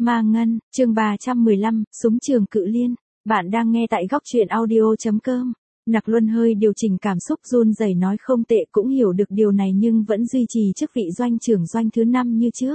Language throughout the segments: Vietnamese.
Ma Ngân, chương 315, súng trường cự liên. Bạn đang nghe tại góc truyện audio.com. Nặc Luân hơi điều chỉnh cảm xúc run rẩy nói không tệ, cũng hiểu được điều này nhưng vẫn duy trì chức vị doanh trưởng doanh thứ 5 như trước.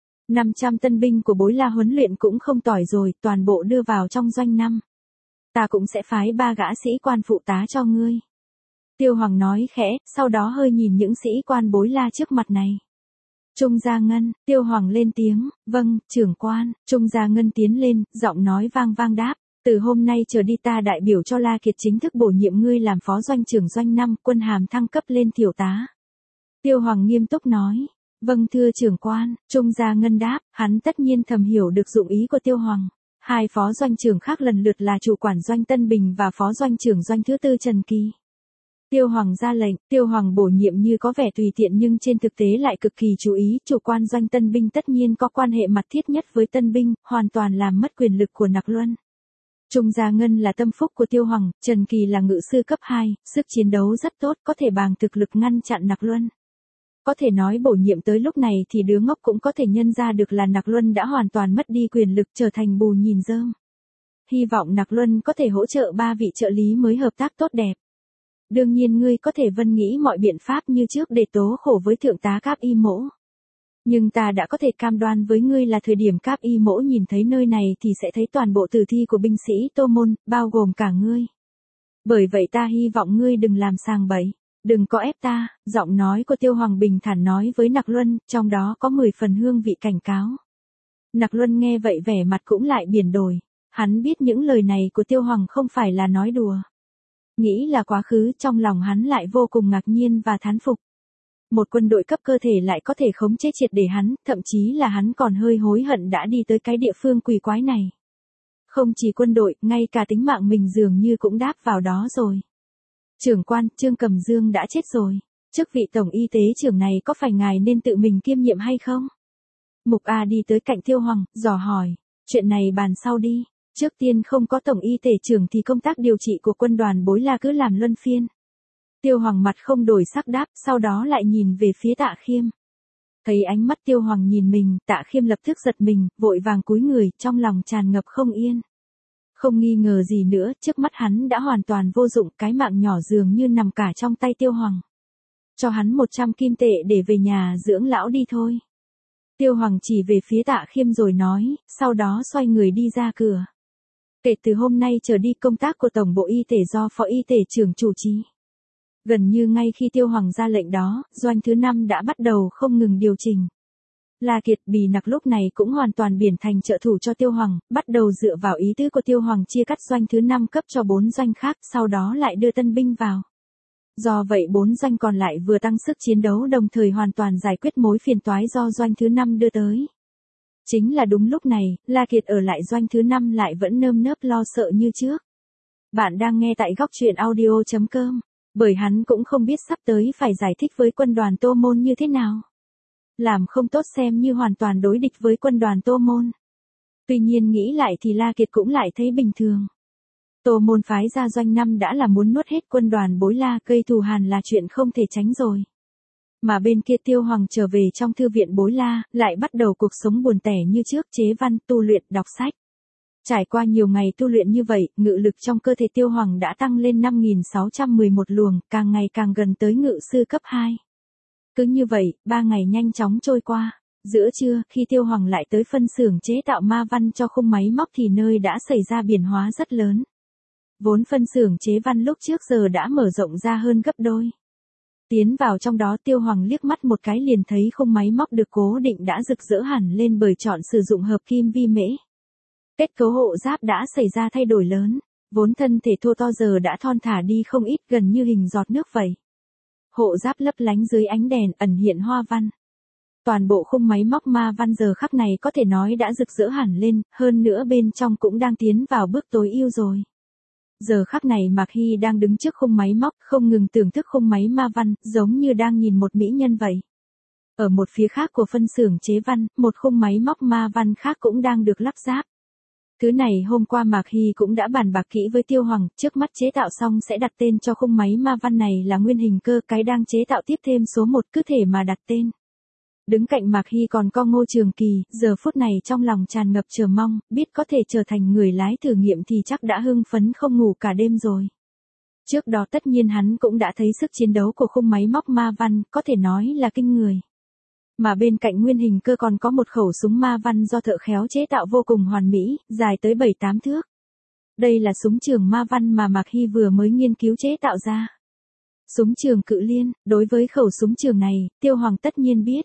500 tân binh của Bối La huấn luyện cũng không tỏi rồi, toàn bộ đưa vào trong doanh 5. Ta cũng sẽ phái 3 gã sĩ quan phụ tá cho ngươi. Tiêu Hoàng nói khẽ, sau đó hơi nhìn những sĩ quan Bối La trước mặt này. Trung Gia Ngân, Tiêu Hoàng lên tiếng, vâng, trưởng quan. Trung Gia Ngân tiến lên, giọng nói vang vang đáp, từ hôm nay trở đi ta đại biểu cho La Kiệt chính thức bổ nhiệm ngươi làm phó doanh trưởng doanh 5, quân hàm thăng cấp lên thiểu tá. Tiêu Hoàng nghiêm túc nói, vâng thưa trưởng quan. Trung Gia Ngân đáp, hắn tất nhiên thầm hiểu được dụng ý của Tiêu Hoàng. Hai phó doanh trưởng khác lần lượt là chủ quản doanh Tân Bình và phó doanh trưởng doanh thứ 4 Trần Kỳ. Tiêu Hoàng ra lệnh, Tiêu Hoàng bổ nhiệm như có vẻ tùy tiện nhưng trên thực tế lại cực kỳ chú ý, chủ quan doanh Tân Binh tất nhiên có quan hệ mật thiết nhất với Tân Binh, hoàn toàn làm mất quyền lực của Nặc Luân. Trung Gia Ngân là tâm phúc của Tiêu Hoàng, Trần Kỳ là ngự sư cấp 2, sức chiến đấu rất tốt, có thể bằng thực lực ngăn chặn Nặc Luân. Có thể nói bổ nhiệm tới lúc này thì đứa ngốc cũng có thể nhân ra được là Nặc Luân đã hoàn toàn mất đi quyền lực, trở thành bù nhìn rơm. Hy vọng Nặc Luân có thể hỗ trợ 3 vị trợ lý mới hợp tác tốt đẹp. Đương nhiên ngươi có thể vân nghĩ mọi biện pháp như trước để tố khổ với thượng tá Cáp Y Mỗ. Nhưng ta đã có thể cam đoan với ngươi là thời điểm Cáp Y Mỗ nhìn thấy nơi này thì sẽ thấy toàn bộ tử thi của binh sĩ Tô Môn, bao gồm cả ngươi. Bởi vậy ta hy vọng ngươi đừng làm sàng bẫy, đừng có ép ta. Giọng nói của Tiêu Hoàng bình thản nói với Nặc Luân, trong đó có 10 phần hương vị cảnh cáo. Nặc Luân nghe vậy vẻ mặt cũng lại biển đổi. Hắn biết những lời này của Tiêu Hoàng không phải là nói đùa. Nghĩ là quá khứ, trong lòng hắn lại vô cùng ngạc nhiên và thán phục. Một quân đội cấp cơ thể lại có thể khống chế triệt để hắn, thậm chí là hắn còn hơi hối hận đã đi tới cái địa phương quỷ quái này. Không chỉ quân đội, ngay cả tính mạng mình dường như cũng đáp vào đó rồi. Trưởng quan, Trương Cầm Dương đã chết rồi. Chức vị tổng y tế trưởng này có phải ngài nên tự mình kiêm nhiệm hay không? Mục A đi tới cạnh Tiêu Hoàng, dò hỏi, chuyện này bàn sau đi. Trước tiên không có tổng y tế trưởng thì công tác điều trị của quân đoàn Bối La cứ làm luân phiên. Tiêu Hoàng mặt không đổi sắc đáp, sau đó lại nhìn về phía Tạ Khiêm. Thấy ánh mắt Tiêu Hoàng nhìn mình, Tạ Khiêm lập tức giật mình, vội vàng cúi người, trong lòng tràn ngập không yên. Không nghi ngờ gì nữa, trước mắt hắn đã hoàn toàn vô dụng, cái mạng nhỏ dường như nằm cả trong tay Tiêu Hoàng. Cho hắn 100 kim tệ để về nhà dưỡng lão đi thôi. Tiêu Hoàng chỉ về phía Tạ Khiêm rồi nói, sau đó xoay người đi ra cửa. Kể từ hôm nay trở đi công tác của Tổng bộ Y tế do Phó Y tế trưởng chủ trì. Gần như ngay khi Tiêu Hoàng ra lệnh đó, doanh thứ 5 đã bắt đầu không ngừng điều chỉnh. La Kiệt Bì Nặc lúc này cũng hoàn toàn biến thành trợ thủ cho Tiêu Hoàng, bắt đầu dựa vào ý tứ của Tiêu Hoàng chia cắt doanh thứ 5 cấp cho 4 doanh khác, sau đó lại đưa tân binh vào. Do vậy 4 doanh còn lại vừa tăng sức chiến đấu đồng thời hoàn toàn giải quyết mối phiền toái do doanh thứ 5 đưa tới. Chính là đúng lúc này, La Kiệt ở lại doanh thứ 5 lại vẫn nơm nớp lo sợ như trước. Bạn đang nghe tại góc truyện audio.com, bởi hắn cũng không biết sắp tới phải giải thích với quân đoàn Tô Môn như thế nào. Làm không tốt xem như hoàn toàn đối địch với quân đoàn Tô Môn. Tuy nhiên nghĩ lại thì La Kiệt cũng lại thấy bình thường. Tô Môn phái ra doanh 5 đã là muốn nuốt hết quân đoàn Bối La, gây thù hằn là chuyện không thể tránh rồi. Mà bên kia Tiêu Hoàng trở về trong thư viện Bối La, lại bắt đầu cuộc sống buồn tẻ như trước, chế văn, tu luyện, đọc sách. Trải qua nhiều ngày tu luyện như vậy, ngự lực trong cơ thể Tiêu Hoàng đã tăng lên 5611 luồng, càng ngày càng gần tới ngự sư cấp 2. Cứ như vậy, 3 ngày nhanh chóng trôi qua. Giữa trưa, khi Tiêu Hoàng lại tới phân xưởng chế tạo ma văn cho khung máy móc thì nơi đã xảy ra biến hóa rất lớn. Vốn phân xưởng chế văn lúc trước giờ đã mở rộng ra hơn gấp đôi. Tiến vào trong đó Tiêu Hoàng liếc mắt một cái liền thấy khung máy móc được cố định đã rực rỡ hẳn lên bởi chọn sử dụng hợp kim vi mễ. Kết cấu hộ giáp đã xảy ra thay đổi lớn, vốn thân thể thô to giờ đã thon thả đi không ít, gần như hình giọt nước vậy. Hộ giáp lấp lánh dưới ánh đèn ẩn hiện hoa văn. Toàn bộ khung máy móc ma văn giờ khắc này có thể nói đã rực rỡ hẳn lên, hơn nữa bên trong cũng đang tiến vào bước tối ưu rồi. Giờ khắc này Mạc Hy đang đứng trước khung máy móc, không ngừng thưởng thức khung máy ma văn, giống như đang nhìn một mỹ nhân vậy. Ở một phía khác của phân xưởng chế văn, một khung máy móc ma văn khác cũng đang được lắp ráp. Thứ này hôm qua Mạc Hy cũng đã bàn bạc kỹ với Tiêu Hoàng, trước mắt chế tạo xong sẽ đặt tên cho khung máy ma văn này là nguyên hình cơ, cái đang chế tạo tiếp thêm số 1 cứ thể mà đặt tên. Đứng cạnh Mạc Hy còn có Ngô Trường Kỳ, giờ phút này trong lòng tràn ngập chờ mong, biết có thể trở thành người lái thử nghiệm thì chắc đã hưng phấn không ngủ cả đêm rồi. Trước đó tất nhiên hắn cũng đã thấy sức chiến đấu của khung máy móc ma văn, có thể nói là kinh người. Mà bên cạnh nguyên hình cơ còn có một khẩu súng ma văn do thợ khéo chế tạo vô cùng hoàn mỹ, dài tới 7-8 thước. Đây là súng trường ma văn mà Mạc Hy vừa mới nghiên cứu chế tạo ra. Súng trường Cự Liên, đối với khẩu súng trường này, Tiêu Hoàng tất nhiên biết.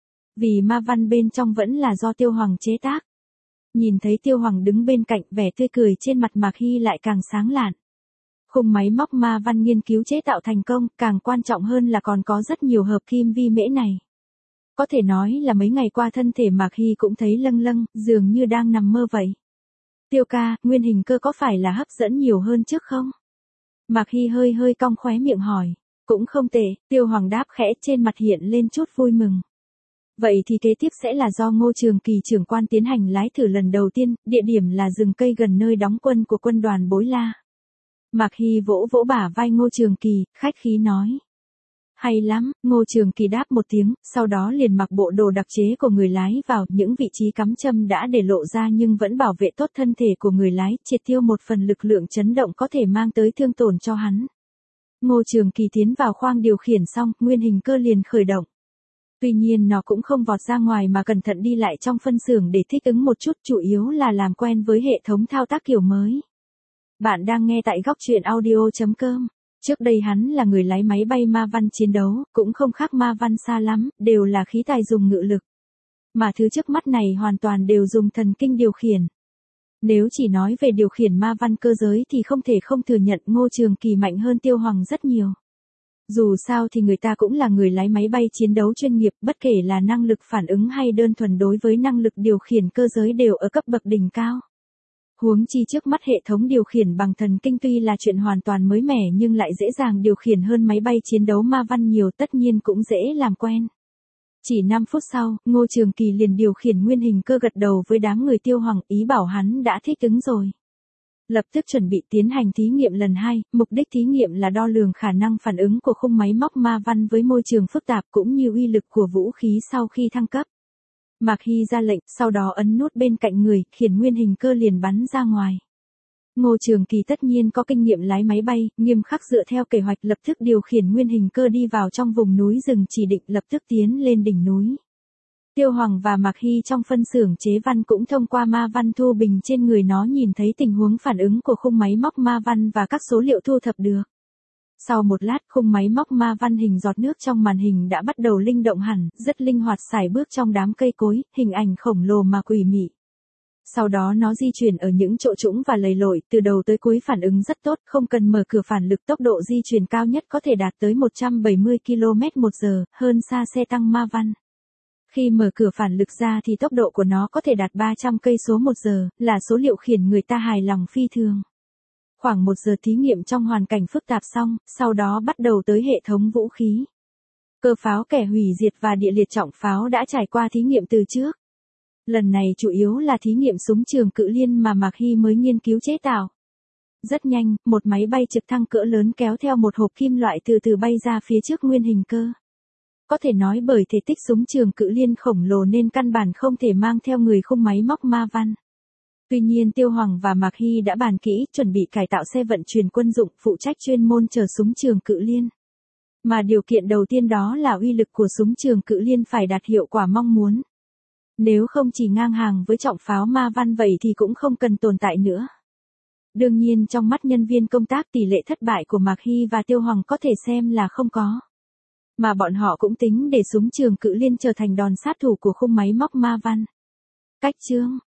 Vì ma văn bên trong vẫn là do Tiêu Hoàng chế tác. Nhìn thấy Tiêu Hoàng đứng bên cạnh, vẻ tươi cười trên mặt Mạc Hy lại càng sáng lạn. Khung máy móc ma văn nghiên cứu chế tạo thành công, càng quan trọng hơn là còn có rất nhiều hợp kim vi mễ này. Có thể nói là mấy ngày qua thân thể Mạc Hy cũng thấy lâng lâng, dường như đang nằm mơ vậy. Tiêu ca, nguyên hình cơ có phải là hấp dẫn nhiều hơn trước không? Mạc Hy hơi hơi cong khóe miệng hỏi. Cũng không tệ, Tiêu Hoàng đáp khẽ, trên mặt hiện lên chút vui mừng. Vậy thì kế tiếp sẽ là do Ngô Trường Kỳ trưởng quan tiến hành lái thử lần đầu tiên, địa điểm là rừng cây gần nơi đóng quân của quân đoàn Bối La. Mạc Hy vỗ vỗ bả vai Ngô Trường Kỳ, khách khí nói. Hay lắm, Ngô Trường Kỳ đáp một tiếng, sau đó liền mặc bộ đồ đặc chế của người lái vào, những vị trí cắm châm đã để lộ ra nhưng vẫn bảo vệ tốt thân thể của người lái, triệt tiêu một phần lực lượng chấn động có thể mang tới thương tổn cho hắn. Ngô Trường Kỳ tiến vào khoang điều khiển xong, nguyên hình cơ liền khởi động. Tuy nhiên nó cũng không vọt ra ngoài mà cẩn thận đi lại trong phân xưởng để thích ứng một chút, chủ yếu là làm quen với hệ thống thao tác kiểu mới. Bạn đang nghe tại góc truyện audio.com. Trước đây hắn là người lái máy bay ma văn chiến đấu, cũng không khác ma văn xa lắm, đều là khí tài dùng ngự lực. Mà thứ trước mắt này hoàn toàn đều dùng thần kinh điều khiển. Nếu chỉ nói về điều khiển ma văn cơ giới thì không thể không thừa nhận Ngô Trường Kỳ mạnh hơn Tiêu Hoàng rất nhiều. Dù sao thì người ta cũng là người lái máy bay chiến đấu chuyên nghiệp, bất kể là năng lực phản ứng hay đơn thuần đối với năng lực điều khiển cơ giới đều ở cấp bậc đỉnh cao. Huống chi trước mắt hệ thống điều khiển bằng thần kinh tuy là chuyện hoàn toàn mới mẻ nhưng lại dễ dàng điều khiển hơn máy bay chiến đấu ma văn nhiều, tất nhiên cũng dễ làm quen. Chỉ 5 phút sau, Ngô Trường Kỳ liền điều khiển nguyên hình cơ gật đầu với đám người Tiêu Hoàng, ý bảo hắn đã thích ứng rồi. Lập tức chuẩn bị tiến hành thí nghiệm lần 2, mục đích thí nghiệm là đo lường khả năng phản ứng của khung máy móc ma văn với môi trường phức tạp cũng như uy lực của vũ khí sau khi thăng cấp. Mạc Hy ra lệnh, sau đó ấn nút bên cạnh người, khiển nguyên hình cơ liền bắn ra ngoài. Ngô Trường Kỳ tất nhiên có kinh nghiệm lái máy bay, nghiêm khắc dựa theo kế hoạch lập tức điều khiển nguyên hình cơ đi vào trong vùng núi rừng chỉ định, lập tức tiến lên đỉnh núi. Tiêu Hoàng và Mạc Hy trong phân xưởng chế văn cũng thông qua ma văn thu bình trên người nó nhìn thấy tình huống phản ứng của khung máy móc ma văn và các số liệu thu thập được. Sau một lát, khung máy móc ma văn hình giọt nước trong màn hình đã bắt đầu linh động hẳn, rất linh hoạt sải bước trong đám cây cối, hình ảnh khổng lồ mà quỷ mị. Sau đó nó di chuyển ở những chỗ trũng và lầy lội, từ đầu tới cuối phản ứng rất tốt, không cần mở cửa phản lực, tốc độ di chuyển cao nhất có thể đạt tới 170 km/h, hơn xa xe tăng ma văn. Khi mở cửa phản lực ra thì tốc độ của nó có thể đạt 300 cây số một giờ, là số liệu khiến người ta hài lòng phi thường. Khoảng 1 giờ thí nghiệm trong hoàn cảnh phức tạp xong, sau đó bắt đầu tới hệ thống vũ khí. Cơ pháo kẻ hủy diệt và địa liệt trọng pháo đã trải qua thí nghiệm từ trước. Lần này chủ yếu là thí nghiệm súng trường Cự Liên mà Mạc Hy mới nghiên cứu chế tạo. Rất nhanh, một máy bay trực thăng cỡ lớn kéo theo một hộp kim loại từ từ bay ra phía trước nguyên hình cơ. Có thể nói bởi thể tích súng trường Cự Liên khổng lồ nên căn bản không thể mang theo người khung máy móc ma văn. Tuy nhiên Tiêu Hoàng và Mạc Hy đã bàn kỹ, chuẩn bị cải tạo xe vận chuyển quân dụng phụ trách chuyên môn chở súng trường Cự Liên. Mà điều kiện đầu tiên đó là uy lực của súng trường Cự Liên phải đạt hiệu quả mong muốn. Nếu không chỉ ngang hàng với trọng pháo ma văn vậy thì cũng không cần tồn tại nữa. Đương nhiên trong mắt nhân viên công tác tỷ lệ thất bại của Mạc Hy và Tiêu Hoàng có thể xem là không có. Mà bọn họ cũng tính để súng trường Cự Liên trở thành đòn sát thủ của khung máy móc ma văn. Cách chương